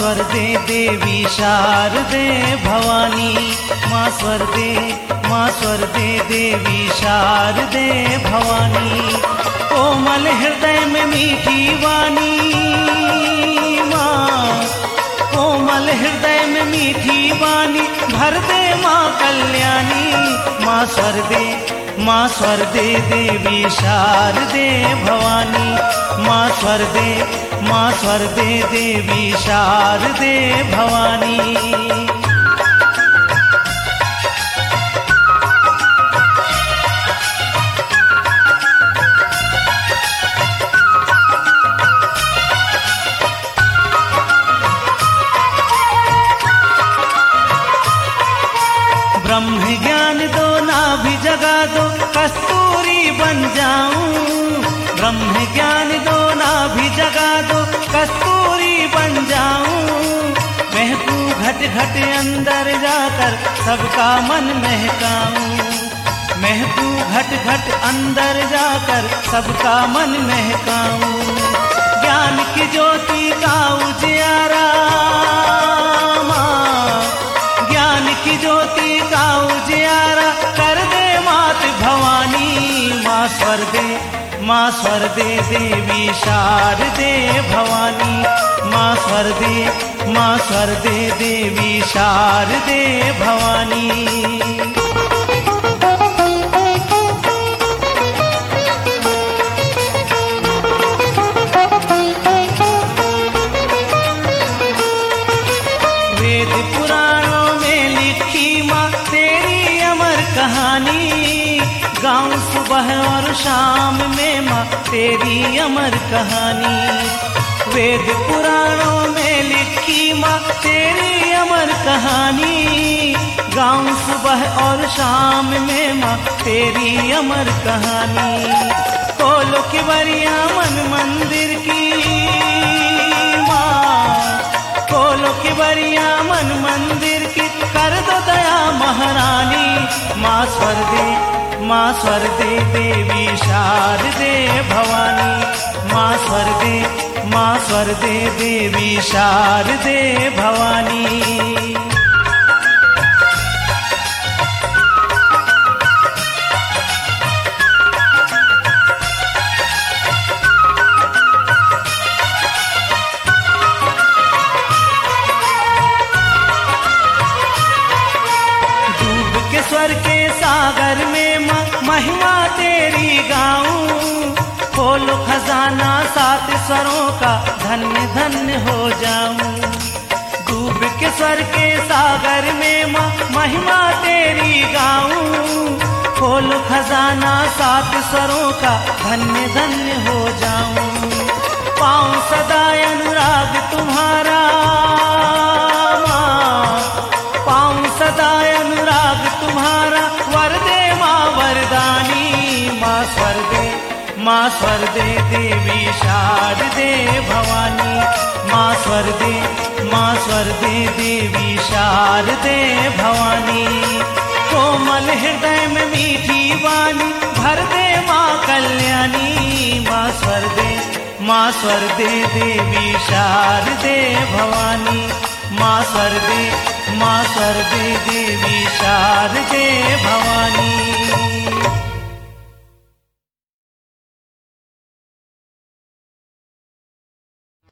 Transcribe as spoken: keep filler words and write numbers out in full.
स्वरदे देवी शारदे भवानी, माँ स्वरदे माँ स्वरदे देवी शारदे भवानी। कोमल हृदय में मीठी वाणी माँ, कोमल हृदय में मीठी वाणी भर दे माँ कल्याणी। माँ स्वरदे माँ स्वरदे देवी शारदे भवानी, माँ स्वरदे माँ स्वरदे देवी शारदे भवानी। ब्रह्म ज्ञान दो नाभि जगा दो, कस्तूरी बन जाऊं। ब्रह्म ज्ञान दो नाभि जगा दो, कस्तूरी बन जाऊं। महकू घट घट अंदर जाकर सबका मन महकाऊं। महकू घट घट अंदर जाकर सबका मन महकाऊं। ज्ञान की ज्योति का उजियारा माँ, ज्ञान की ज्योति का उजियारा कर दे मात भवानी। माँ स्वरदे माँ स्वरदे देवी शारदे भवानी, माँ स्वरदे माँ स्वरदे देवी शारदे भवानी। वेद पुराणों में लिखी माँ तेरी अमर कहानी, गाऊं सुबह और शाम में माँ तेरी अमर कहानी। वेद पुराणों में लिखी माँ तेरी अमर कहानी, गाऊं सुबह और शाम में माँ तेरी अमर कहानी। खोलो की बरिया मन मंदिर की माँ, खोलो की बरिया मन मंदिर की कर दो दया महारानी। माँ स्वरदे माँ स्वरदे देवी शारदे भवानी, माँ स्वरदे माँ स्वरदे देवी शारदे भवानी। स्वर के सागर में महिमा तेरी गाऊं। खोलो खजाना सात स्वरों का धन्य धन्य हो जाऊं। डूब के स्वर के सागर में महिमा तेरी गाऊं। खोलो खजाना सात स्वरों का धन्य धन्य हो जाऊं। पाऊं सदा अनुराग तुम्हारा माँ, पाऊं सदा अनुराग तुम्हारा वर दे माँ वरदानी। माँ स्वरदे माँ स्वरदे देवी शारदे भवानी, माँ स्वरदे माँ स्वरदे देवी शारदे भवानी। कोमल हृदय में मीठी वाणी भर दे माँ कल्याणी। माँ स्वरदे माँ स्वरदे देवी शारदे भवानी, माँ स्वरदे माँ स्वरदे देवी शारदे